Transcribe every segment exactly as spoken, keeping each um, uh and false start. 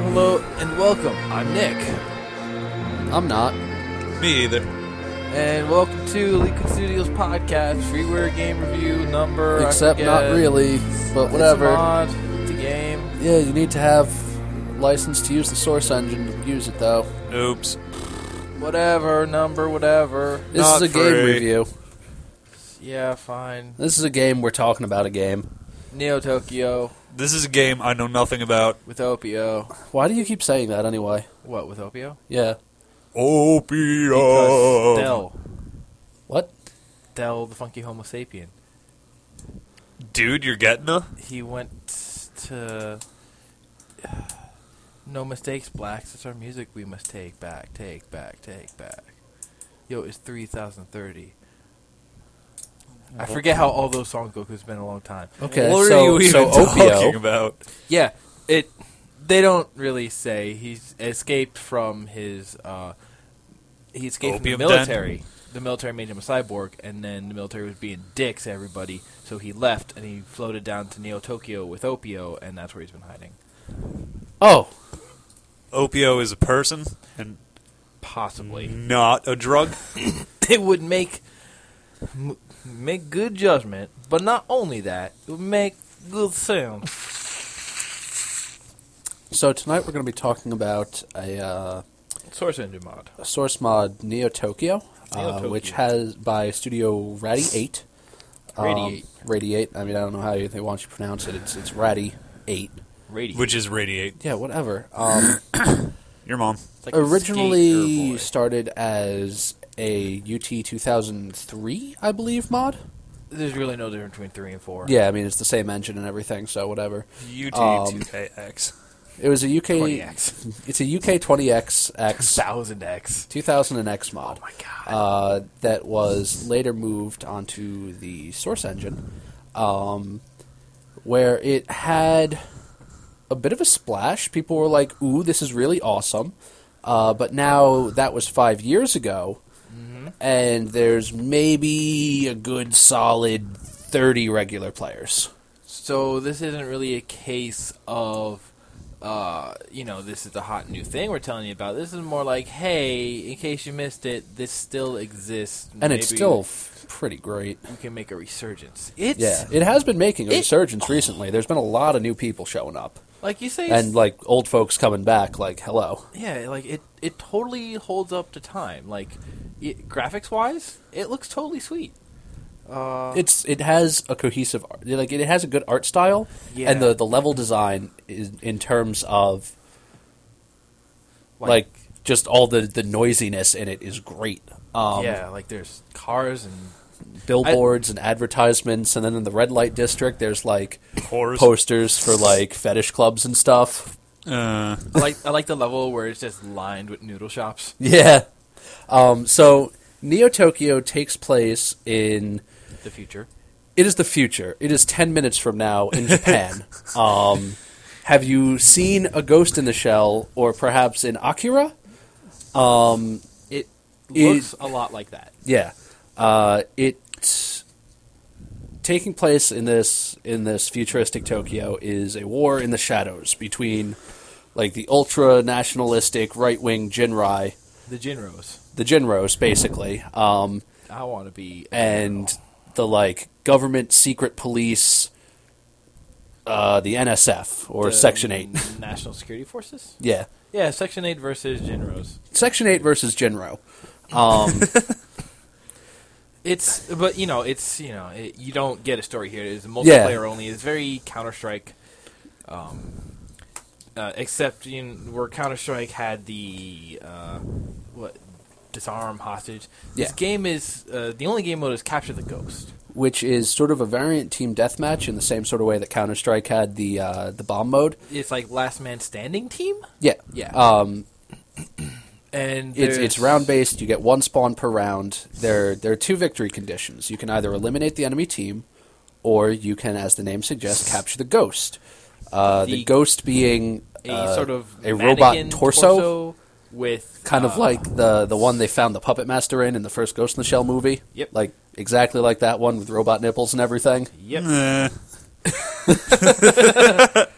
hello, and welcome. I'm Nick. I'm not. Me either. And welcome to Liquid Studios Podcast, freeware game review number. Except not really, but whatever. It's a mod, it's a game. Yeah, you need to have license to use the source engine to use it, though. Oops. Whatever, number, whatever. This Not is a game free. review. Yeah, fine. This is a game we're talking about a game. Neo Tokyo This is a game I know nothing about. with Opio. Why do you keep saying that anyway? What, with Opio? Yeah. Because Opium. Del. What? Del, the funky homo sapien. Dude, you're getting a? He went to... No mistakes, blacks. It's our music we must take back, take back, take back. Yo, it's three thousand thirty. I forget how all those songs go because it's been a long time. Okay, What so, are you even so talking Opio. about? Yeah, it. They don't really say he's escaped from his. Uh, he escaped Opium from the den? military. The military made him a cyborg, and then the military was being dicks to everybody. So he left, and he floated down to Neo Tokyo with Opio, and that's where he's been hiding. Oh, Opio is a person and Possibly, not a drug? it would make m- make good judgment, but not only that, it would make good sound. so tonight we're going to be talking about a, uh, Source engine mod. a source mod, Neo Tokyo, Neo uh, Tokyo. which has by Studio Radiate. Radiate. Um, Radiate. I mean, I don't know how you, they want you to pronounce it. It's it's Radiate. Radio. Which is Radiate. Yeah, whatever. Um, Your mom. It's like a skater originally boy. started as a U T two thousand three, I believe, mod. There's really no difference between three and four. Yeah, I mean, it's the same engine and everything, so whatever. U T Um, two K X. It was a U K... twenty X. It's a U K twenty X X one thousand X. two thousand X mod. Oh my god. Uh, that was later moved onto the source engine, um, where it had a bit of a splash. People were like, ooh, this is really awesome. Uh, but now that was five years ago, Mm-hmm. and there's maybe a good solid thirty regular players. So this isn't really a case of, uh, you know, this is the hot new thing we're telling you about. This is more like, hey, in case you missed it, this still exists. And it's Maybe still f- pretty great. we can make a resurgence. It's Yeah, it has been making a It- resurgence recently. There's been a lot of new people showing up. like you say, And, like, old folks coming back, like, hello. yeah, like it, it totally holds up to time. Like it, graphics wise, it looks totally sweet. Uh, It's it has a cohesive art, like it has a good art style, Yeah. and the, the level design is in terms of like, just all the, the noisiness in it is great. Um, yeah, like there's cars and billboards and advertisements, and then in the red light district, there's like Whores. posters for like fetish clubs and stuff. Uh, I like I like the level where it's just lined with noodle shops. Yeah. Um, so Neo Tokyo takes place in. The future. It is the future. It is ten minutes from now in Japan. um, have you seen a Ghost in the Shell, or perhaps in Akira? Um, It It- looks a lot like that. yeah, uh, it taking place in this in this futuristic Tokyo is a war in the shadows between like the ultra nationalistic right wing Jinrai, The Jinros. the Jinros, basically, um, I want to be. a and general. the like government secret police, uh, the N S F or The Section Eight. National Security Forces. Yeah, Yeah, Section Eight versus Jinros. Section Eight versus Jinro. Um, It's, but you know, it's you know, it, you don't get a story here. It's multiplayer Yeah. only. It's very Counter Strike. Um, uh, except you know, where Counter Strike had the uh, what disarm hostage. This Yeah. game is uh, the only game mode is capture the ghost. which is sort of a variant team deathmatch in the same sort of way that Counter Strike had the uh, the bomb mode. It's like last man standing team. Yeah, Yeah. Um, And it's there's- it's round based. You get one spawn per round. There there are two victory conditions. You can either eliminate the enemy team, or you can, as the name suggests, capture the ghost. Uh, the, The- ghost being a uh, sort of a robot mannequin torso, with kind uh, of like the the one they found the puppet master in in the first Ghost in the Shell movie. Yep. Like exactly like that one with robot nipples and everything. Yep. eh.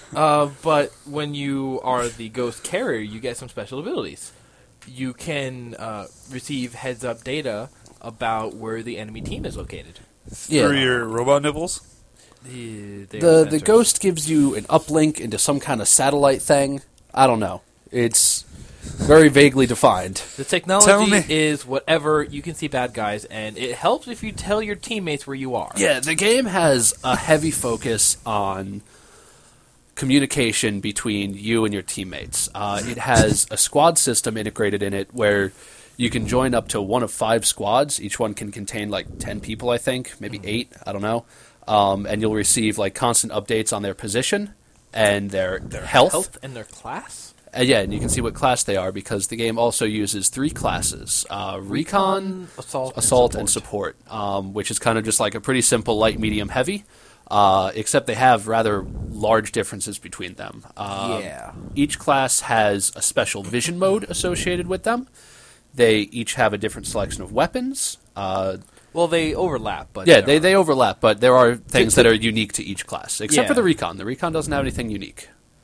Uh, but when you are the ghost carrier, you get some special abilities. You can uh, receive heads-up data about where the enemy team is located. Yeah. Through your robot nipples? The, they are The the sensors. ghost gives you an uplink into some kind of satellite thing. I don't know. It's very vaguely defined. The Tell technology me. is whatever. You can see bad guys, and it helps if you tell your teammates where you are. Yeah, the game has a heavy focus on communication between you and your teammates. Uh, it has a squad system integrated in it where you can join up to one of five squads. Each one can contain like ten people, I think, maybe eight. I don't know. Um, and you'll receive like constant updates on their position and their, their health. Health and their class. Uh, yeah, and you can see what class they are because the game also uses three classes: uh, recon, assault, assault, and and support. support, um, which is kind of just like a pretty simple light, medium, heavy. Uh, except they have rather large differences between them. Um, Yeah. Each class has a special vision mode associated with them. They each have a different selection of weapons. Uh, Well, they overlap, but yeah, there they, are- they overlap, but there are things to- that are unique to each class, except Yeah. for the recon. The recon doesn't have anything unique.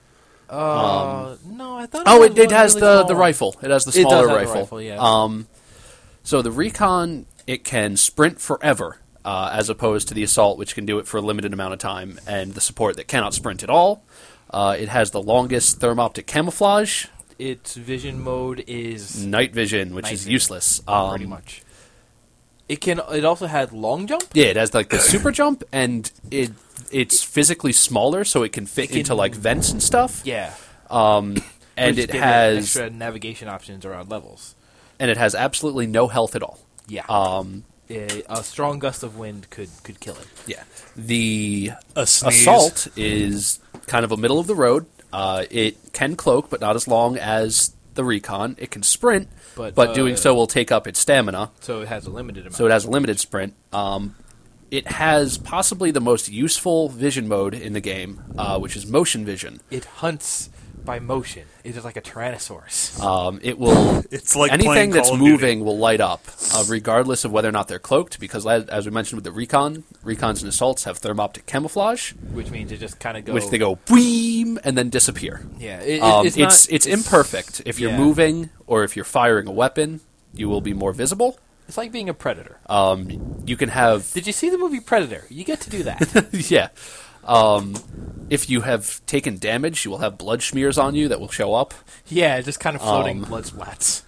Uh, no, I thought. Oh, was it, it one has really the, small. the rifle. It has the It does smaller have the rifle. rifle, yeah. Um, so the recon, it can sprint forever, uh, as opposed to the assault, which can do it for a limited amount of time, and the support that cannot sprint at all. Uh, it has the longest thermoptic camouflage, Its vision mode is night vision, which Night is vision, useless. Um, pretty much. It can. It also had long jump. Yeah, it has like the super jump, and it it's physically smaller, so it can fit It can- into like vents and stuff. Yeah, Um, and which it give has extra navigation options around levels. and it has absolutely no health at all. Yeah, Um, a, a strong gust of wind could could kill it. yeah, the A sneeze. assault is kind of a middle of the road. Uh, it can cloak, but not as long as the recon. It can sprint, But, but, uh, doing so will take up its stamina. So it has a limited amount. So it has a limited sprint. Um, it has possibly the most useful vision mode in the game, uh, which is motion vision. it hunts by motion. It is like a Tyrannosaurus. Um, it will It's like anything playing that's Call of Duty. moving will light up, uh, regardless of whether or not they're cloaked. Because as, as we mentioned with the recon, recons and assaults have thermoptic camouflage, Which means it just kind of goes. which they go beam and then disappear. Yeah, it, it- Um, it's it's not- it's, imperfect. If you're yeah. moving or if you're firing a weapon, you will be more visible. It's like being a predator. Um, you can have Did you see the movie Predator? You get to do that. yeah. Um, if you have taken damage, you will have blood smears on you that will show up. yeah, just kind of floating Um, blood splats.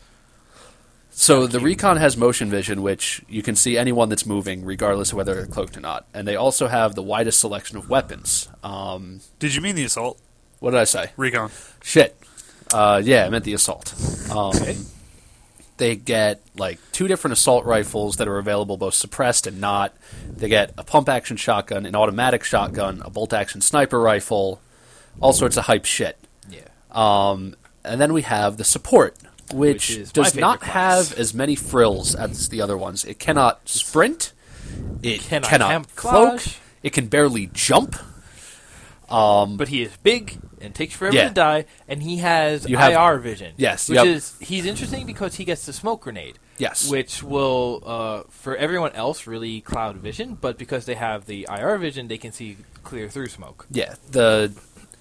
So the recon has motion vision, which you can see anyone that's moving, regardless of whether they're cloaked or not. And they also have the widest selection of weapons. Um, Did you mean the assault? what did I say? Recon. Shit. Uh, yeah, I meant the assault. Um, Okay. They get like two different assault rifles that are available, both suppressed and not. They get a pump action shotgun, an automatic shotgun, a bolt action sniper rifle, all sorts of hype shit. Yeah. Um, and then we have the support, which, Which is my does not favorite class. have as many frills as the other ones. It cannot sprint. It Cannot cannot, cloak. camouflage. It can barely jump. Um, But he is big and takes forever Yeah. to die, and he has You have- I R vision. Yes, which yep. is he's interesting because he gets the smoke grenade. Yes. which will uh, for everyone else really cloud vision, but because they have the I R vision, they can see clear through smoke. yeah, the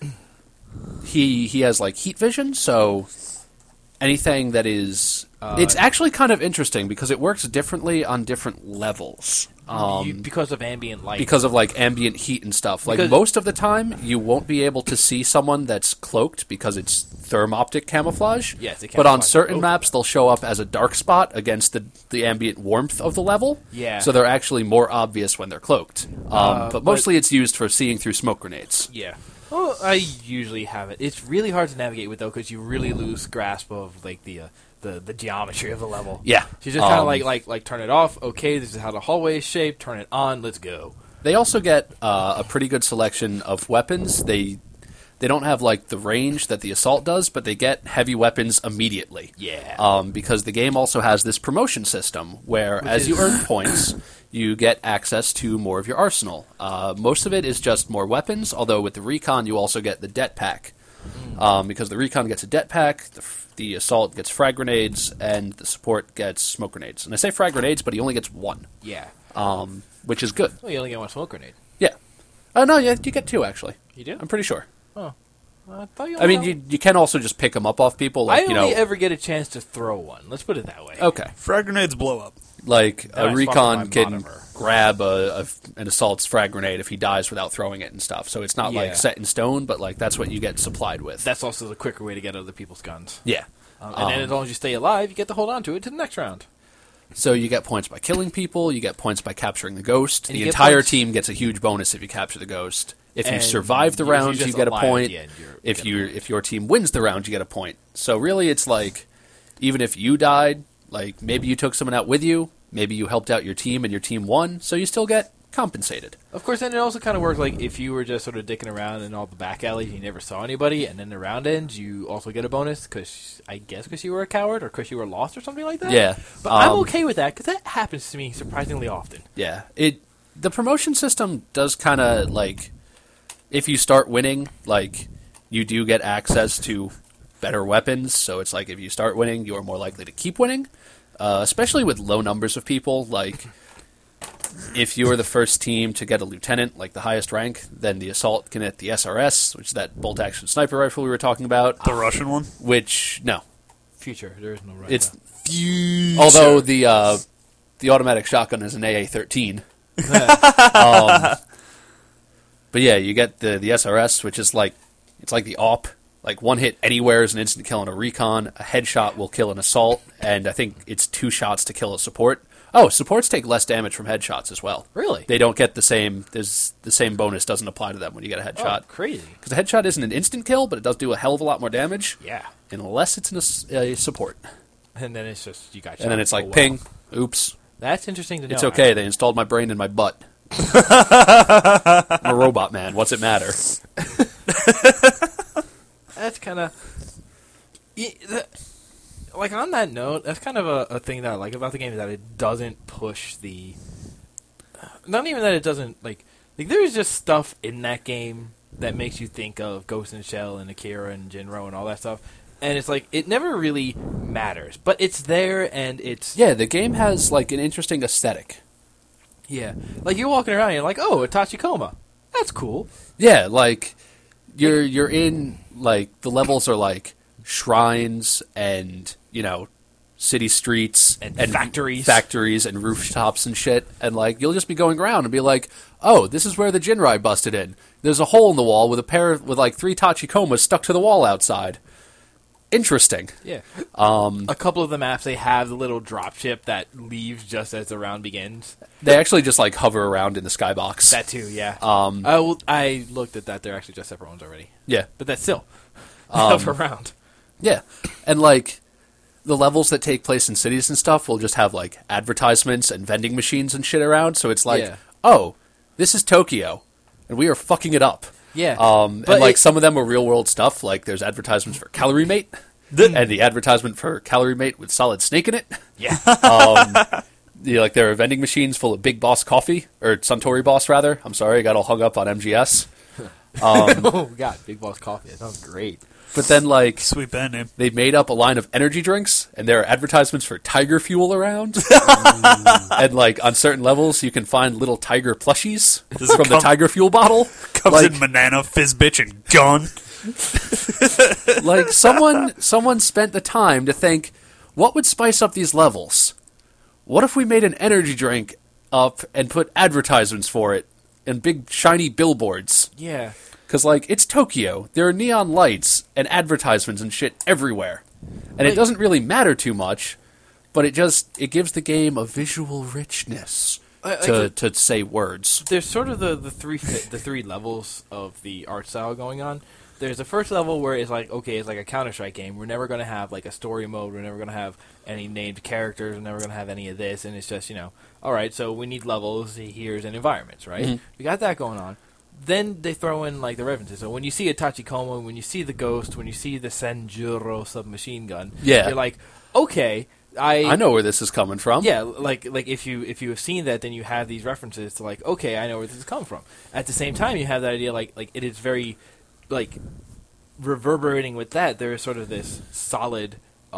he he has like heat vision, so anything that is Uh, it's actually kind of interesting because it works differently on different levels. Um, You- because of ambient light. because of like ambient heat and stuff. Like Because- most of the time, you won't be able to see someone that's cloaked because it's thermoptic camouflage. Yes, it but on camouflages certain both maps, they'll show up as a dark spot against the the ambient warmth of the level. Yeah. so they're actually more obvious when they're cloaked. Um, Uh, but but- mostly, it's used for seeing through smoke grenades. Yeah. Well, I usually have it. It's really hard to navigate with though because you really lose grasp of like the uh, the the geometry of the level. Yeah. So you just kind of Um, like like like turn it off. Okay, this is how the hallway is shaped. Turn it on. Let's go. They also get uh, a pretty good selection of weapons. They they don't have like the range that the assault does, but they get heavy weapons immediately. Yeah. Um, because the game also has this promotion system where, Which as you is- earn points, you get access to more of your arsenal. Uh, most of it is just more weapons, although with the recon you also get the det pack. Um, because the recon gets a det pack, the, f- the assault gets frag grenades, and the support gets smoke grenades. And I say frag grenades, but he only gets one, Yeah. um, which is good. Well, you only get one smoke grenade. Yeah. Oh no, yeah, you get two actually. You do? I'm pretty sure. Oh. I, thought you I mean, only- you you can also just pick them up off people. Like I you only know, ever get a chance to throw one. Let's put it that way. okay, Frag grenades blow up. like Then I a swap recon with my can Monomer. grab a, a an assault's frag grenade if he dies without throwing it and stuff. So it's not Yeah. like set in stone, but like that's what you get supplied with. That's also the quicker way to get other people's guns. yeah. Um, and then Um, as long as you stay alive, you get to hold on to it to the next round. So you get points by killing people. You get points by capturing the ghost. And The you get entire points- team gets a huge bonus if you capture the ghost. If you And survive the if you're round, you just get a alive at point. the end, you're- If you you get a if your team wins the round, you get a point. So really, it's like even if you died, like maybe you took someone out with you, maybe you helped out your team and your team won, so you still get compensated. Of course, then it also kind of works like if you were just sort of dicking around in all the back alleys, you never saw anybody, and then the round ends, you also get a bonus because I guess because you were a coward or because you were lost or something like that. Yeah, but I'm um, okay with that because that happens to me surprisingly often. Yeah, it the promotion system does kind of like if you start winning, like you do get access to better weapons. So it's like if you start winning, you are more likely to keep winning, uh, especially with low numbers of people. Like if you are the first team to get a lieutenant, like the highest rank, then the assault can get the S R S, which is that bolt action sniper rifle we were talking about. The Russian one? Which no, Future, there is no right. it's Future. although the uh, the automatic shotgun is an A A thirteen. um, but yeah, you get the the S R S, which is like it's like the A W P. Like one hit anywhere is an instant kill on a recon. A headshot will kill an assault, and I think it's two shots to kill a support. Oh, supports take less damage from headshots as well. Really? They don't get the same. There's the same bonus doesn't apply to them when you get a Oh, headshot. crazy. Because a headshot isn't an instant kill, but it does do a hell of a lot more damage. Yeah. Unless it's in a s- a, support, And then it's just you got. and then it's like oh, wow. ping. Oops. That's interesting to know. It's okay. They installed my brain in my butt. I'm a robot man. What's it matter? That's kind of. Like, on that note, that's kind of a, a thing that I like about the game is that it doesn't push the. Not even that it doesn't, like. Like, there's just stuff in that game that makes you think of Ghost in the Shell and Akira and Jinro and all that stuff. And it's like, it never really matters. But it's there and it's. Yeah, the game has like an interesting aesthetic. Yeah. Like, you're walking around and you're like, oh, a Tachikoma. That's cool. Yeah, like you're you're in like the levels are like shrines and you know city streets And factories. factories and rooftops and shit, and like you'll just be going around and be like, oh, this is where the Jinrai busted in. There's a hole in the wall with a pair of, with like three Tachikomas stuck to the wall outside. Interesting. Yeah. Um, A couple of the maps, they have the little dropship that leaves just as the round begins. they actually just like hover around in the skybox. That too, yeah. Um, I, will, I looked at that. They're actually just separate ones already. yeah. But that's still Um, hover around. Yeah, and like the levels that take place in cities and stuff will just have like advertisements and vending machines and shit around. So it's like, Yeah. oh, this is Tokyo, and we are fucking it up. Yeah. Um, But and like it- some of them are real world stuff. Like there's advertisements for Calorie Mate, and the advertisement for Calorie Mate with Solid Snake in it. Yeah. Um, you know, like there are vending machines full of Big Boss coffee or Suntory Boss rather. I'm sorry, I got all hung up on M G S. Um, oh, God. Big Boss Coffee. That sounds great. but then like Sweet band name. they've made up a line of energy drinks, and there are advertisements for Tiger Fuel around. And like on certain levels, you can find little tiger plushies Does it from the come- Tiger Fuel bottle. Comes like, in banana, fizz bitch, and gun. like someone, someone spent the time to think, what would spice up these levels? What if we made an energy drink up and put advertisements for it and big shiny billboards? Yeah. Because like it's Tokyo, there are neon lights and advertisements and shit everywhere, and it Like- doesn't really matter too much. But it just it gives the game a visual richness I- I to, could- to say words. There's sort of the, the three fi- the three levels of the art style going on. There's the first level where it's like, okay, it's like a Counter-Strike game. We're never going to have like a story mode. We're never going to have any named characters. We're never going to have any of this. And it's just, you know, all right, so we need levels, here's and environments, right? Mhm. We got that going on. Then they throw in like the references. So when you see a Tachikoma, when you see the Ghost, when you see the Senjuro submachine gun, Yeah. you're like, okay, I I know where this is coming from. yeah, like like if you if you have seen that, then you have these references to like, okay, I know where this has come from. At the same time, you have that idea like like it is very like reverberating with that. There is sort of this solid um,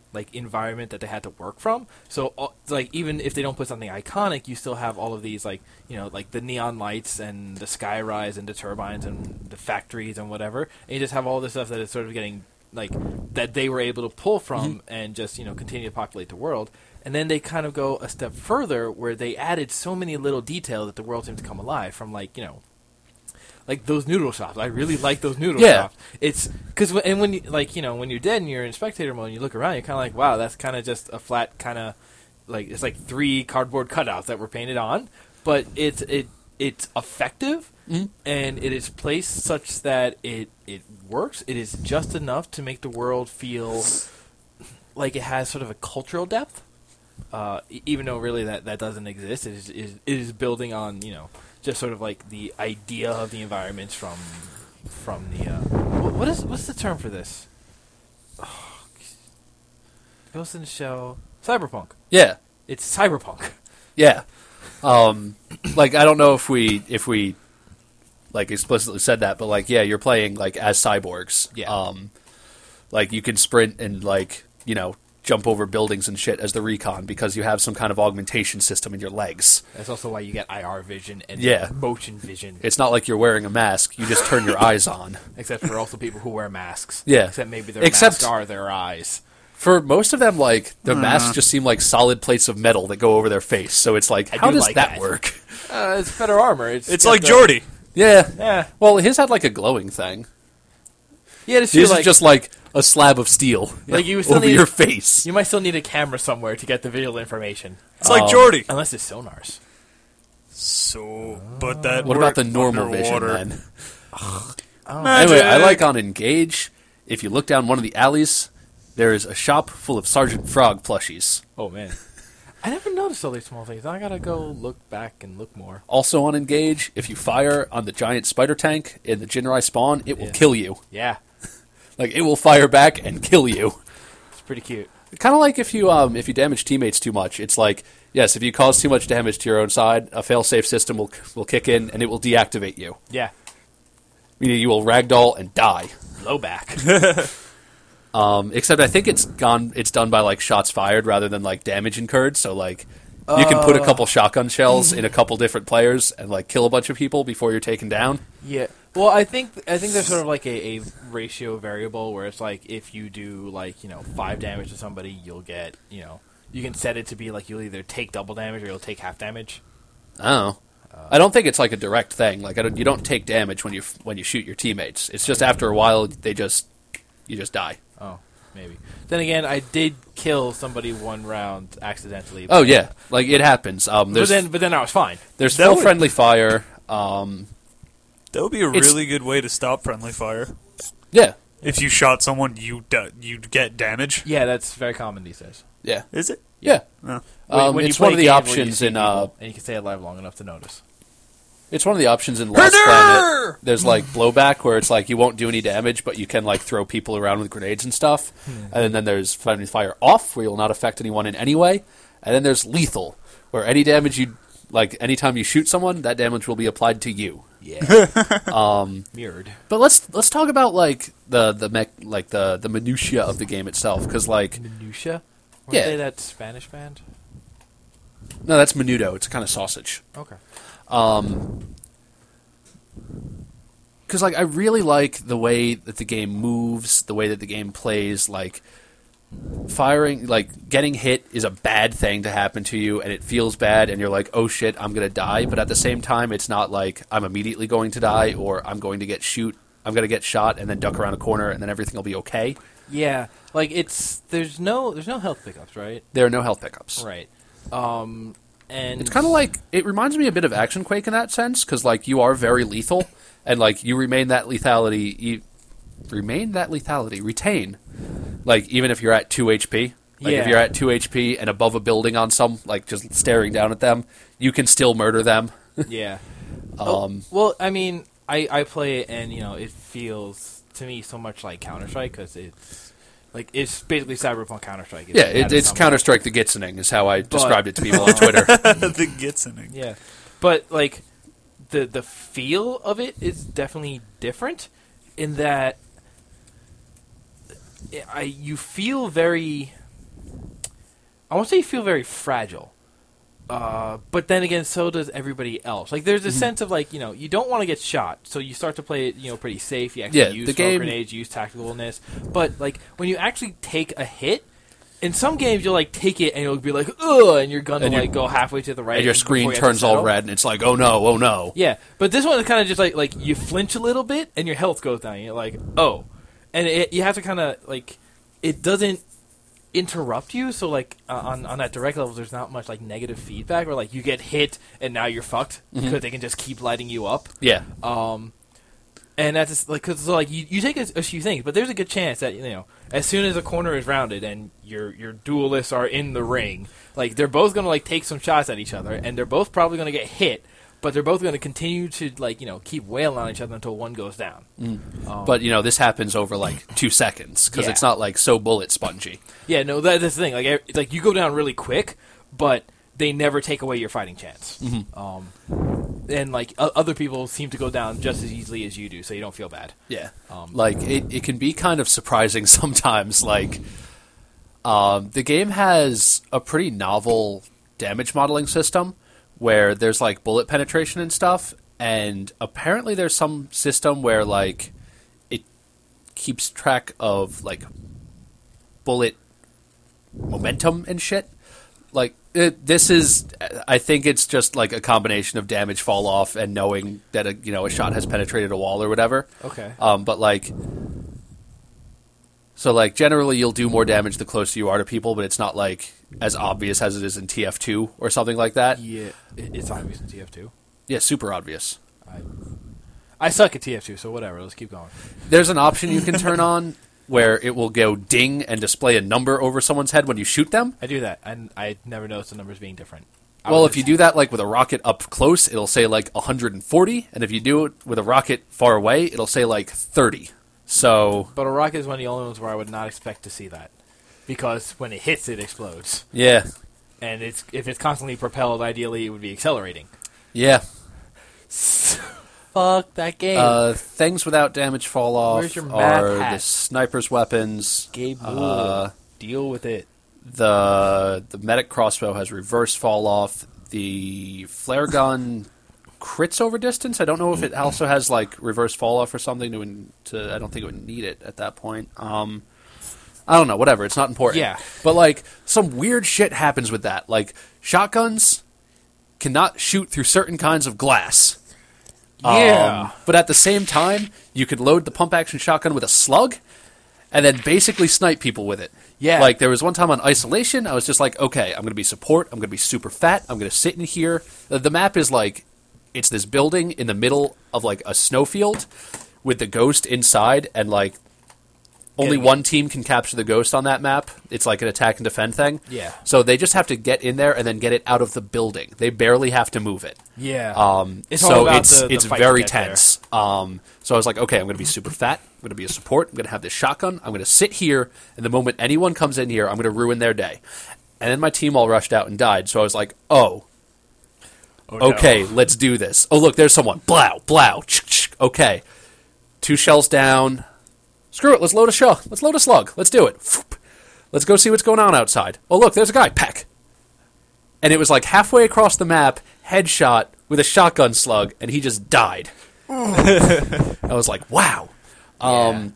like environment that they had to work from. So uh, like even if they don't put something iconic, you still have all of these like you know like the neon lights and the skyrise and the turbines and the factories and whatever. And you just have all this stuff that is sort of getting like that they were able to pull from mm-hmm. and just you know continue to populate the world. And then they kind of go a step further where they added so many little details that the world seemed to come alive from like you know. Like those noodle shops, I really like those noodle yeah. shops. It's because and when you like you know when you're dead and you're in spectator mode and you look around, you're kind of like, wow, that's kind of just a flat kind of like it's like three cardboard cutouts that were painted on, but it's it it's effective mm-hmm. and it is placed such that it it works. It is just enough to make the world feel like it has sort of a cultural depth, uh, even though really that, that doesn't exist. It is, it is it is building on you know. Just sort of like the idea of the environments from from the uh, what, what is what's the term for this? Oh, Ghost in the Shell, cyberpunk. Yeah, it's cyberpunk. Yeah, um, like I don't know if we if we like explicitly said that, but like yeah, you're playing like as cyborgs. Yeah, um, like you can sprint and like you know. Jump over buildings and shit as the recon because you have some kind of augmentation system in your legs. That's also why you get I R vision and yeah. motion vision. It's not like you're wearing a mask. You just turn your eyes on. Except for also people who wear masks. Yeah. Except maybe their Except masks are their eyes. For most of them, like, the uh. masks just seem like solid plates of metal that go over their face. So it's like, I how do does like that, that. work? Uh, it's better armor. It's, It's got like the- Jordy. Yeah. Yeah. Well, his had like a glowing thing. Yeah, it's His like, is just like a slab of steel Like you still over need- your face. you might still need a camera somewhere to get the visual information. It's like Um, Jordy. Unless it's sonars. So, but that What about the worked normal vision underwater. then? Oh. Magic. Anyway, I like on Engage, if you look down one of the alleys, there is a shop full of Sergeant Frog plushies. Oh, man. I never noticed all these small things. I gotta go look back and look more. Also on Engage, if you fire on the giant spider tank in the Jinrai spawn, it will Yeah. kill you. Yeah. Like, it will fire back and kill you. It's pretty cute. Kind of like if you um, if you damage teammates too much. It's like, yes, if you cause too much damage to your own side, a fail-safe system will will kick in and it will deactivate you. Yeah. Meaning you will ragdoll and die. Blowback. Um, except I think it's gone. It's done by like shots fired rather than like damage incurred. So like you can put a couple shotgun shells in a couple different players and like kill a bunch of people before you're taken down. Yeah. Well, I think I think there's sort of like a, a ratio variable where it's like if you do like you know five damage to somebody, you'll get you know you can set it to be like you'll either take double damage or you'll take half damage. Oh, I don't think it's like a direct thing. Like I don't, you don't take damage when you when you shoot your teammates. It's just after a while they just you just die. Oh, maybe. Then again, I did kill somebody one round accidentally. Oh yeah, like it happens. Um, But there's then, but then I was fine. there's That full would- friendly fire. Um, That would be a It's- really good way to stop friendly fire. yeah, If you shot someone, you da- you'd get damage. Yeah, that's very common these days. yeah, Is it? yeah. No. When- Um, when you it's play one of the games where you options see in uh, people, and you can stay alive long enough to notice. it's one of the options in Lost Planet. There's like blowback where it's like you won't do any damage, but you can like throw people around with grenades and stuff. And then there's friendly fire off, where you'll not affect anyone in any way. And then there's lethal, where any damage you like, anytime you shoot someone, that damage will be applied to you. Yeah. Um, Mirrored. but let's let's talk about like the the mech, like the the minutia of the game itself, because like Minutia? Weren't Yeah. they that Spanish band? no, that's menudo. It's a kind of sausage. Okay. Um, because like I really like the way that the game moves, the way that the game plays. Like firing, like getting hit is a bad thing to happen to you, and it feels bad, and you're like, oh shit, I'm gonna die. But at the same time, it's not like I'm immediately going to die or I'm going to get shoot. I'm gonna get shot and then duck around a corner, and then everything will be okay. Yeah, like it's there's no there's no health pickups, right? There are no health pickups. Right. Um, and It's kind of like it reminds me a bit of Action Quake in that sense, because like you are very lethal, and like you remain that lethality, you remain that lethality, retain, like even if you're at two H P. Like Yeah. if you're at two H P and above a building on some, like just staring down at them, you can still murder them. yeah. Um, Well, I mean, I I play it and you know it feels to me so much like Counter Strike because it's like it's basically Cyberpunk Counter Strike. yeah, it, it's Counter Strike the Gitsening is how I described it to people on Twitter. the Gitsening. Yeah, but like the the feel of it is definitely different in that I you feel very I won't say you feel very fragile. Uh, but then again, so does everybody else. Like, there's a Mm-hmm. sense of, like, you know, you don't want to get shot, so you start to play it, you know, pretty safe. You actually Yeah, use the smoke game- grenades, you use tacticalness. But, like, when you actually take a hit, in some games you'll, like, take it and you'll be like, ugh, and your gun And will, your- like, go halfway to the right. And your before screen you have to turns all settle. red, and it's like, oh no, oh no. Yeah, but this one is kind of just like, like, you flinch a little bit and your health goes down. You're like, oh. And it, you have to kind of, like, it doesn't interrupt you, so like uh, on on that direct level there's not much like negative feedback where like you get hit and now you're fucked because they can just keep lighting you up. Yeah. Um and that's just, like cuz so, like you, you take a, a few things, but there's a good chance that, you know, as soon as a corner is rounded and your your duelists are in the ring, like they're both going to like take some shots at each other and they're both probably going to get hit, but they're both going to continue to like, you know, keep wailing on each other until one goes down. Um, But, you know, this happens over, like, two seconds, because Yeah. it's not, like, so bullet spongy. Yeah, no, that, that's the thing. Like, e- it's like you go down really quick, but they never take away your fighting chance. Um, and like o- other people seem to go down just as easily as you do, so you don't feel bad. Yeah. Um, like, it, it can be kind of surprising sometimes. Like, um, the game has a pretty novel damage modeling system where there's, like, bullet penetration and stuff, and apparently there's some system where, like, it keeps track of, like, bullet momentum and shit. Like, it, this is, I think it's just, like, a combination of damage fall off and knowing that, a, you know, a shot has penetrated a wall or whatever. Okay. Um, but, like, so, like, generally you'll do more damage the closer you are to people, but it's not, like, as obvious as it is in T F two or something like that. Yeah, it, it's obvious in T F two. Yeah, super obvious. I, I suck at T F two, so whatever. Let's keep going. There's an option you can turn on where it will go ding and display a number over someone's head when you shoot them. I do that, and I never noticed the numbers being different. I Well, was if you do that, like, with a rocket up close, it'll say, like, one hundred forty, and if you do it with a rocket far away, it'll say, like, thirty. So, But a rocket is one of the only ones where I would not expect to see that, because when it hits, it explodes, yeah. and it's if it's constantly propelled, ideally it would be accelerating. Yeah. Fuck that game. Uh, things without damage fall off Where's your math are hat? the sniper's weapons. Gabe Rule. uh, Deal with it. The the medic crossbow has reverse fall off. The flare gun crits over distance. I don't know if it also has like reverse fall off or something to, to I don't think it would need it at that point. Um, I don't know. Whatever. It's not important. Yeah. But like some weird shit happens with that. Like shotguns cannot shoot through certain kinds of glass. Yeah. Um, but at the same time, you could load the pump action shotgun with a slug and then basically snipe people with it. Yeah. Like, there was one time on Isolation, I was just like, okay, I'm going to be support, I'm going to be super fat, I'm going to sit in here. The, the map is like, it's this building in the middle of, like, a snowfield with the ghost inside, and, like, only Getting it. one team can capture the ghost on that map. It's like an attack and defend thing. Yeah. So they just have to get in there and then get it out of the building. They barely have to move it. Yeah. Um, It's all so about it's the- the it's fight to very get there. tense. Um, so I was like, okay, I'm going to be super fat. I'm going to be a support. I'm going to have this shotgun. I'm going to sit here, and the moment anyone comes in here, I'm going to ruin their day. And then my team all rushed out and died. So I was like, oh, Oh, no. okay, let's do this. Oh, look, there's someone. Blow, blow. Okay, two shells down. Screw it. Let's load a shell. Let's load a slug. Let's do it. Let's go see what's going on outside. Oh, look, there's a guy. Peck. And it was like halfway across the map, headshot with a shotgun slug, and he just died. I was like, wow. Um,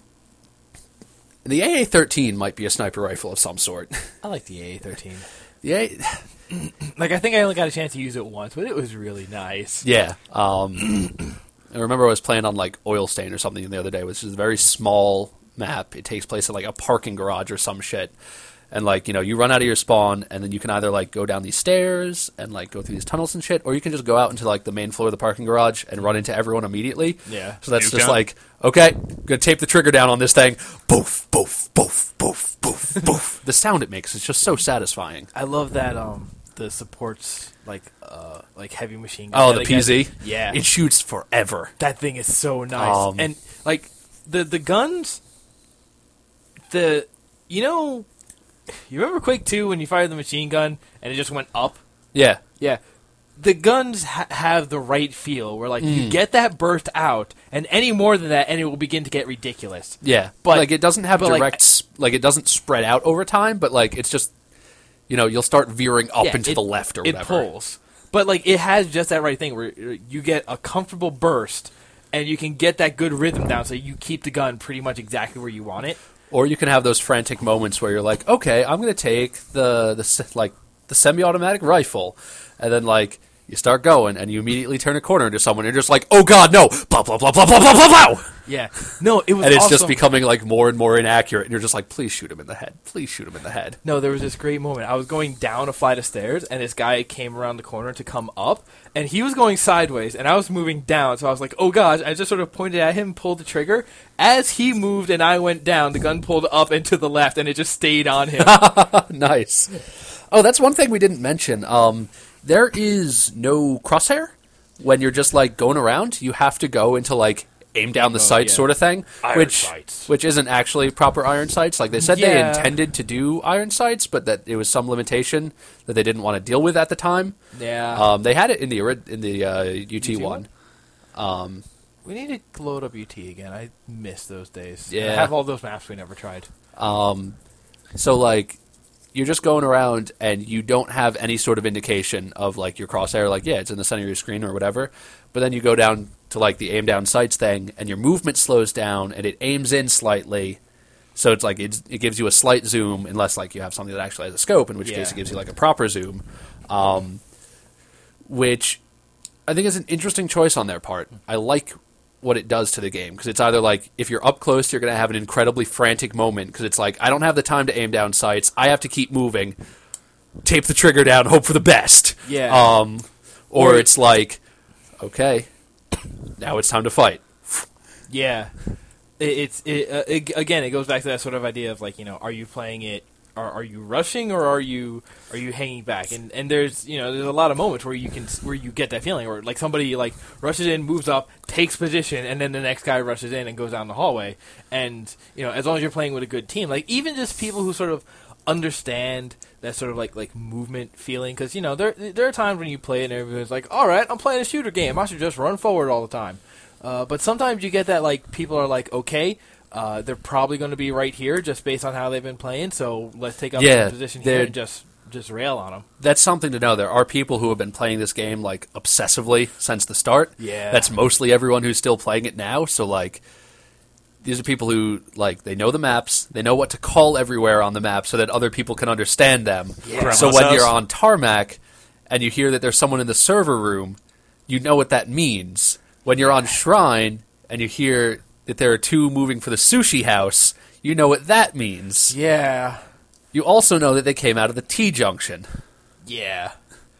the A A thirteen might be a sniper rifle of some sort. I like the A A thirteen. The A- Like, I think I only got a chance to use it once, but it was really nice. yeah. Um, I remember I was playing on like Oil Stain or something the other day, which is a very small map. It takes place in like a parking garage or some shit. And like, you know, you run out of your spawn, and then you can either like go down these stairs and like go through these tunnels and shit, or you can just go out into like the main floor of the parking garage and run into everyone immediately. Yeah. So that's Nuke just down. like, okay, gonna tape the trigger down on this thing. Boof, boof, boof, boof, boof, boof. The sound it makes is just so satisfying. I love that um the supports like uh like heavy machine gun. Oh, that the it P gets. Z? Yeah. It shoots forever. That thing is so nice. Um, and like the the guns the you know you remember Quake two when you fired the machine gun and it just went up? Yeah. Yeah. The guns ha- have the right feel where like Mm. you get that burst out and any more than that and it will begin to get ridiculous. Yeah, But- like it doesn't have but, like, direct, like, like it doesn't spread out over time, but like it's just, you know, you'll start veering up Yeah, into it- the left or it whatever. pulls. But like it has just that right thing where you get a comfortable burst and you can get that good rhythm down so you keep the gun pretty much exactly where you want it. Or you can have those frantic moments where you're like, okay, I'm going to take the the se- like the semi-automatic rifle, and then like you start going, and you immediately turn a corner into someone, and you're just like, oh god, no, blah blah blah blah blah blah blah blah. Yeah. No, it was And it's awesome. just becoming like more and more inaccurate, and you're just like, please shoot him in the head, please shoot him in the head. No, there was this great moment. I was going down a flight of stairs, and this guy came around the corner to come up, and he was going sideways, and I was moving down, so I was like, oh gosh, I just sort of pointed at him, pulled the trigger. As he moved and I went down, the gun pulled up and to the left, and it just stayed on him. Nice. Oh, that's one thing we didn't mention. Um, there is no crosshair when you're just like going around. You have to go into like aim down the Oh, sights yeah. sort of thing, Iron which sights. which isn't actually proper iron sights. Like they said, they Yeah. intended to do iron sights, but that it was some limitation that they didn't want to deal with at the time. Yeah. Um, they had it in the ori- in the uh, U T U T one. Um, We need to load up U T again. I miss those days. Yeah. I have all those maps we never tried. Um, so like you're just going around and you don't have any sort of indication of like your crosshair. Like yeah, it's in the center of your screen or whatever. But then you go down to like the aim down sights thing, and your movement slows down and it aims in slightly. So it's like it's, it gives you a slight zoom, unless like you have something that actually has a scope, in which Yeah. case it gives you like a proper zoom. Um, which I think is an interesting choice on their part. I like what it does to the game, because it's either like if you're up close, you're going to have an incredibly frantic moment because it's like I don't have the time to aim down sights. I have to keep moving, tape the trigger down, hope for the best. Yeah. Um, or Or- it's like, okay, now it's time to fight. Yeah, it, it's it, uh, it, again. It goes back to that sort of idea of like, you know, are you playing it? Are, are you rushing or are you are you hanging back? And and there's you know there's a lot of moments where you can where you get that feeling, or like somebody like rushes in, moves up, takes position, and then the next guy rushes in and goes down the hallway. And you know, as long as you're playing with a good team, like even just people who sort of understand that sort of like like movement feeling, because you know there there are times when you play it and everyone's like, all right, I'm playing a shooter game, I should just run forward all the time. Uh, but sometimes you get that like people are like, okay, uh, they're probably going to be right here just based on how they've been playing, so let's take up Yeah, a position here they're- and just just rail on them. That's something to know. There are people who have been playing this game like obsessively since the start. Yeah. That's mostly everyone who's still playing it now. So like these are people who like they know the maps, they know what to call everywhere on the map so that other people can understand them. Yeah. So Grandma's when you're house. on tarmac and you hear that there's someone in the server room, you know what that means. When you're on Shrine and you hear that there are two moving for the sushi house, you know what that means. Yeah, You also know that they came out of the T-junction. yeah.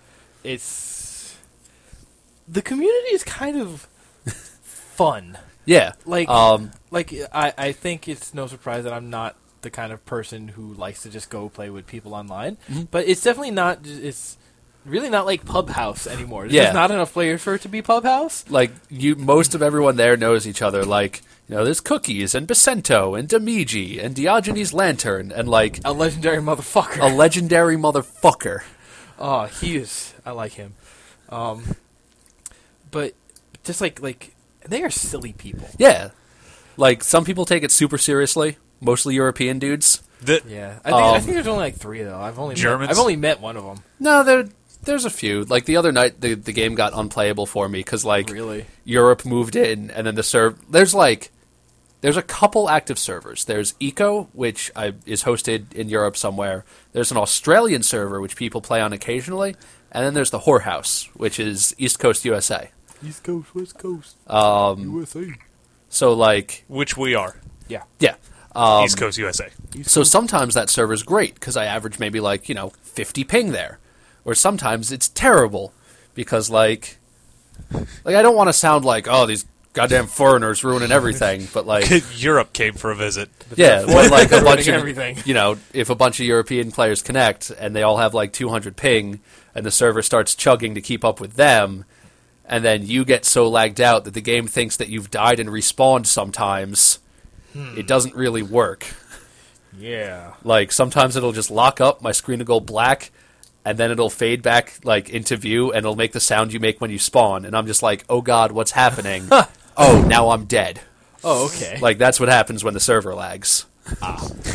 It's the community is kind of fun. Yeah. Like, Um, like I, I think it's no surprise that I'm not the kind of person who likes to just go play with people online. Mm-hmm. But it's definitely not. It's really not like Pub House anymore. There's Yeah. just not enough players for it to be Pub House. like you, most of everyone there knows each other. Like you know, there's Cookies and Bacento and Demigi and Diogenes Lantern and like A legendary motherfucker. a legendary motherfucker. Oh, he is. I like him. Um, but just like like they are silly people. Yeah, like some people take it super seriously. Mostly European dudes. The, Yeah, I think I Um, think there's only like three though. I've only Germans? Met, I've only met one of them. No, there there's a few. Like the other night, the the game got unplayable for me because like Really? Europe moved in, and then the serv. There's like there's a couple active servers. There's Eco, which I, is hosted in Europe somewhere. There's an Australian server which people play on occasionally, and then there's the Whorehouse, which is East Coast U S A. East Coast, West Coast, Um, U S A. so like which we are. Yeah. yeah. Um, East Coast U S A. So sometimes that server's great because I average maybe like you know fifty ping there, or sometimes it's terrible because like like I don't want to sound like oh these goddamn foreigners ruining everything, but like Europe came for a visit. yeah, but like a bunch of everything. you know if a bunch of European players connect and they all have like two hundred ping and the server starts chugging to keep up with them, and then you get so lagged out that the game thinks that you've died and respawned sometimes. It doesn't really work. Yeah. Like, sometimes it'll just lock up, my screen will go black, and then it'll fade back, like, into view, and it'll make the sound you make when you spawn. And I'm just like, oh god, what's happening? Oh, now I'm dead. Oh, okay. Like, that's what happens when the server lags.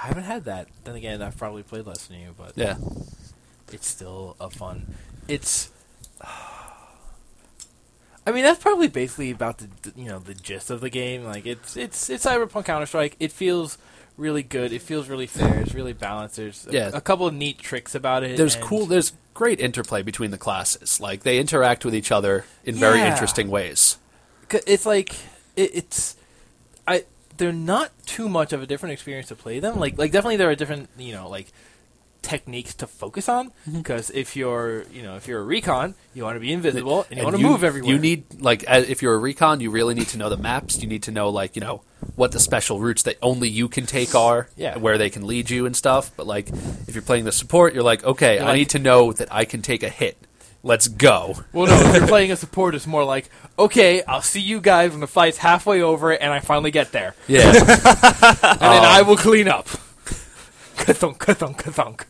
haven't had that. Then again, I've probably played less than you, but Yeah. it's still a fun. It's. I mean, that's probably basically about the you know the gist of the game. Like it's it's it's Cyberpunk Counter Strike. It feels really good. It feels really fair. It's really balanced. There's a, Yeah. a couple of neat tricks about it. There's and- cool. There's great interplay between the classes. Like they interact with each other in very Yeah. interesting ways. 'Cause It's like it, it's, I. They're not too much of a different experience to play them. Like like definitely there are different you know like techniques to focus on. Because if you're you know if you're a recon, you want to be invisible and you want to move everywhere. You need like as, if you're a recon, you really need to know the maps. You need to know like you know what the special routes that only you can take are. Yeah. Where they can lead you and stuff. But like if you're playing the support, you're like, okay, You're I like- need to know that I can take a hit. Let's go. Well, no, if you're playing a support, it's more like, okay, I'll see you guys when the fight's halfway over and I finally get there. Yeah. And then I will clean up. Ka-thunk, ka-thunk, ka-thunk.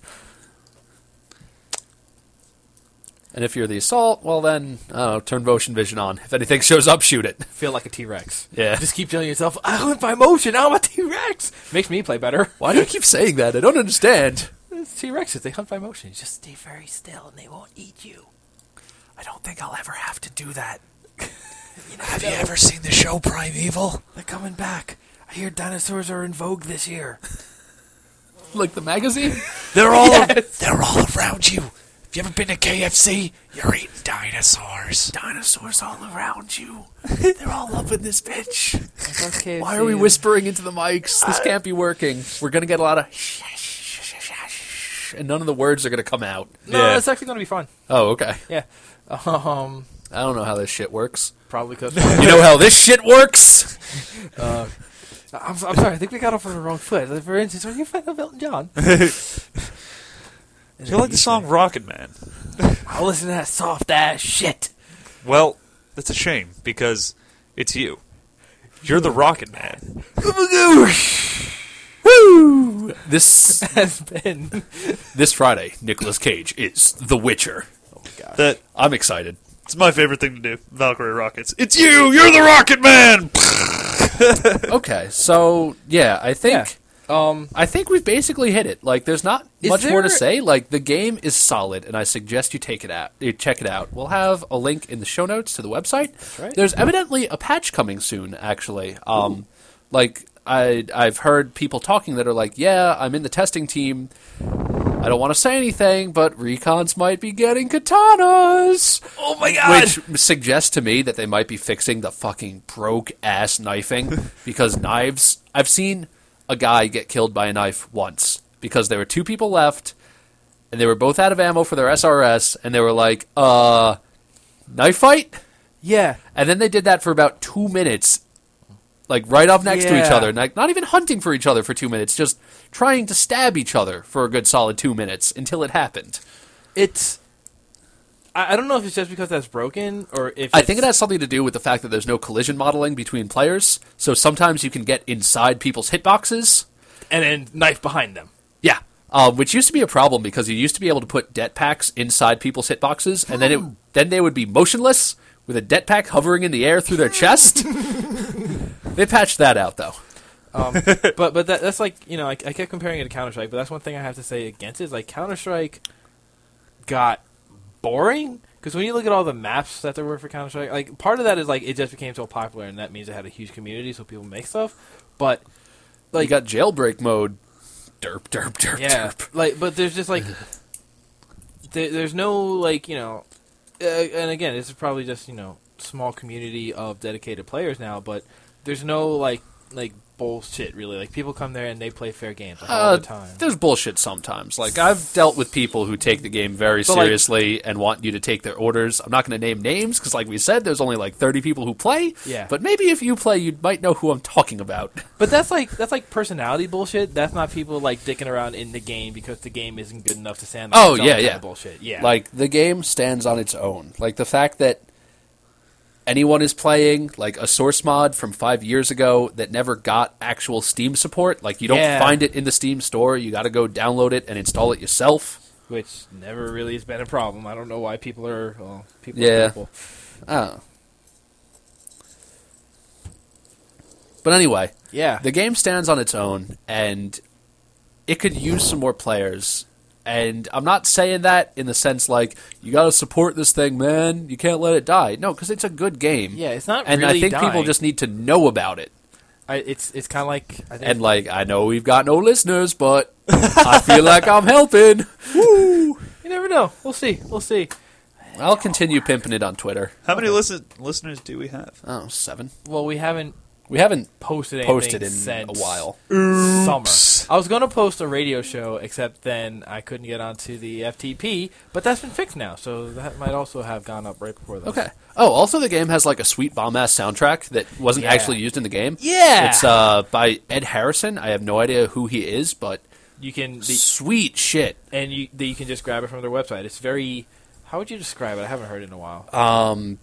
And if you're the assault, well then, oh, turn motion vision on. If anything shows up, shoot it. Feel like a T-Rex. Yeah. Just keep telling yourself, I went by motion, now I'm a T-Rex. Makes me play better. Why do you keep saying that? I don't understand. It's T-Rexes, they hunt by motion. You just stay very still and they won't eat you. I don't think I'll ever have to do that. You know, Have you ever seen the show Primeval? They're coming back. I hear dinosaurs are in vogue this year. Like the magazine? They're all Yes. they're all around you. Have you ever been to K F C? You're eating dinosaurs. Dinosaurs all around you. They're all loving this bitch. Why are we whispering into the mics? This can't be working. We're going to get a lot of and none of the words are going to come out. No, Yeah. it's actually going to be fun. Oh, okay. Yeah. Um, I don't know how this shit works. probably because... You know how this shit works? Uh, I'm, I'm sorry, I think we got off on the wrong foot. Like, for instance, are you a fan of Elton John? Do you like the song Rocket Man? I'll listen to that soft ass shit. Well, that's a shame because it's you. You're the Rocket Man. Woo! This Has been. this Friday, Nicolas Cage is The Witcher. Oh my god. That I'm excited. it's my favorite thing to do. Valkyrie rockets. It's you. You're the Rocket Man. Okay, so yeah, I think Um, I think we've basically hit it. Like, there's not Is much more to there- say. Like, the game is solid, and I suggest you take it out. You check it out. We'll have a link in the show notes to the website. right. There's evidently a patch coming soon. Actually, um, like I I've heard people talking that are like, yeah, I'm in the testing team. I don't want to say anything, but recons might be getting katanas. oh my god! Which suggests to me that they might be fixing the fucking broke ass knifing because knives. I've seen a guy get killed by a knife once because there were two people left and they were both out of ammo for their S R S and they were like, uh, knife fight? yeah. And then they did that for about two minutes, like right up next to each Yeah. other, like not even hunting for each other for two minutes, just trying to stab each other for a good solid two minutes until it happened. It's. I, I don't know if it's just because that's broken or if I it's, think it has something to do with the fact that there's no collision modeling between players, so sometimes you can get inside people's hitboxes. and then knife behind them. Yeah, um, which used to be a problem because you used to be able to put det packs inside people's hitboxes, and then it then they would be motionless with a det pack hovering in the air through their chest. They patched that out though. Um, but but that, that's like you know I, I kept comparing it to Counter Strike, but that's one thing I have to say against it is like Counter Strike got boring because when you look at all the maps that there were for Counter Strike, like part of that is like it just became so popular and that means it had a huge community, so people make stuff. But Like, you got jailbreak mode. Derp, derp, derp, yeah, derp. like but there's just like there, there's no like you know, uh, and again this is probably just you know small community of dedicated players now, but there's no like like bullshit really. Like people come there and they play fair games like, all Uh, the time. there's bullshit sometimes. Like, I've dealt with people who take the game very But, like- seriously and want you to take their orders. I'm not going to name names because, like we said, there's only like thirty people who play. Yeah. But maybe if you play, you might know who I'm talking about. But that's like that's like personality bullshit. That's not people like dicking around in the game because the game isn't good enough to stand. on Oh, its own yeah, kind yeah. of bullshit. Yeah, Like, the game stands on its own. Like, the fact that anyone is playing, like, a source mod from five years ago that never got actual Steam support. Like, you don't Yeah. find it in the Steam store. You got to go download it and install it yourself. which never really has been a problem. I don't know why people are well, people. Yeah. Are people. Oh. But anyway, Yeah, the game stands on its own, and it could use some more players. And I'm not saying that in the sense like, you got to support this thing, man. You can't let it die. No, because it's a good game. Yeah, it's not And really I think dying. people just need to know about it. I, it's it's kind of like I think And, like, I know we've got no listeners, but I feel like I'm helping. Woo! you never know. We'll see. We'll see. I'll continue pimping it on Twitter. How many listen- listeners do we have? Oh, seven. Well, we haven't We haven't posted anything posted in since a while. summer. I was going to post a radio show, except then I couldn't get onto the F T P, but that's been fixed now, so that might also have gone up right before that. Okay. Oh, also the game has like a sweet bomb-ass soundtrack that wasn't Yeah. actually used in the game. Yeah! It's uh, by Ed Harrison. I have no idea who he is, but You can the, sweet shit. and you the, you can just grab it from their website. It's very. How would you describe it? I haven't heard it in a while. Um,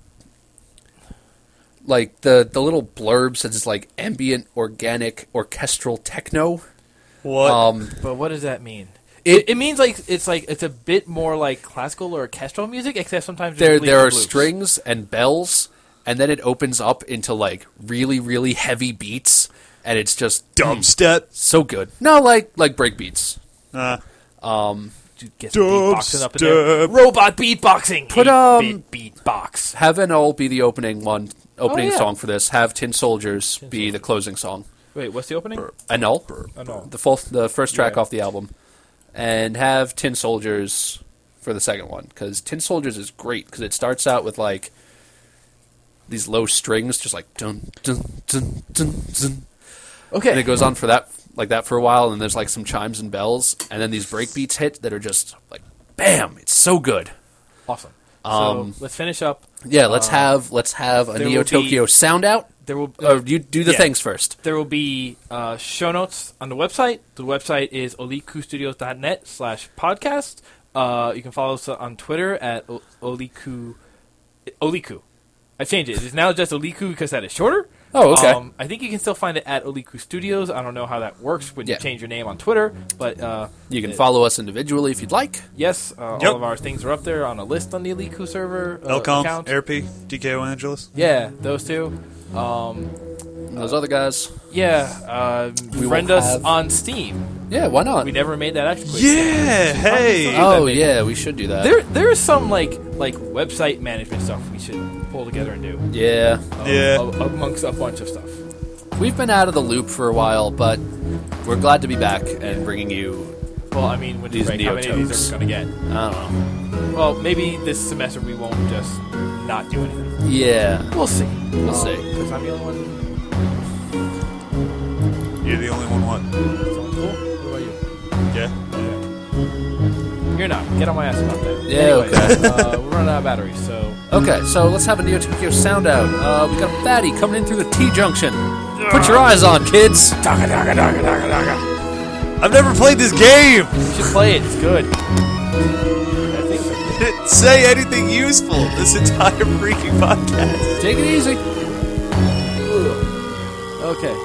like the the little blurb says it's like ambient, organic, orchestral techno. What? Um, But what does that mean? It- It, it means like it's like it's a bit more like classical or orchestral music, except sometimes there there's there bleeps are and bloops. strings and bells, and then it opens up into like really really heavy beats, and it's just Dubstep. so good. No, like like break beats. Uh, Um, Dude, get some beatboxing up in there. Dubstep. Robot beatboxing. Put, eight um, bit beatbox. have an all be the opening one, opening Oh, yeah. song for this. Have Tin Soldiers Tin be Soldiers. the closing song. Wait, what's the opening? Annul, Oh, no. the full, the first track Yeah. off the album, and have Tin Soldiers for the second one because Tin Soldiers is great because it starts out with like these low strings, just like dun dun dun dun dun, Okay. and it goes on for that like that for a while, and there's like some chimes and bells, and then these break beats hit that are just like bam, it's so good. Awesome. Um, so let's finish up. Yeah, let's Uh, have let's have a there Neo will be- Tokyo sound out. There will Or you do the Yeah. things first. there will be uh, show notes on the website. The website is olikustudios.net slash podcast. Uh, you can follow us on Twitter at o- oliku. Oliku. I changed it. It's now just Oliku because that is shorter. Oh, okay. Um, I think you can still find it at Oliku Studios. I don't know how that works when Yeah. you change your name on Twitter, but uh, You can it- follow us individually if you'd like. Yes, uh, Yep. all of our things are up there on a list on the Oliku server uh, Elcom, account. Air P, D K O Angeles. Yeah, those two. Um, And those other guys. yeah, um, We will friend us have- on Steam. Yeah, why not? We never made that actually. Yeah, hey. Oh that, yeah, we should do that. There, there is some like like website management stuff we should pull together and do. yeah, Um, Yeah. a- amongst a bunch of stuff. we've been out of the loop for a while, but we're glad to be back and bringing you. Well, I mean, when These these how many of these Neotokes. are we gonna get? I don't know. Well, maybe this semester we won't just not do anything. Yeah, We'll see. We'll see. Because I'm the only one. You're the only one. What? Someone cool? What about you? Yeah. You're not. Get on my ass about that. Yeah, Anyways, okay. uh, we're running out of batteries, so Okay, so let's have a Neo Tokyo sound out. Uh, we got Fatty coming in through the T junction. Put your eyes on, kids. I've never played this game. you should play it. It's good. I think so. Didn't say anything useful this entire freaking podcast. Take it easy. Okay.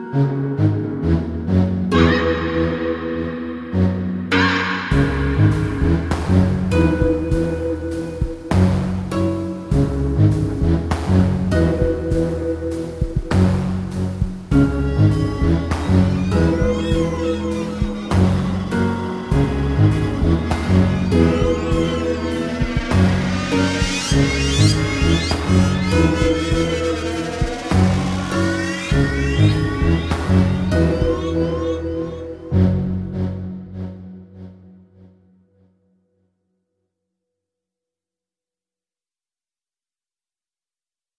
Bye.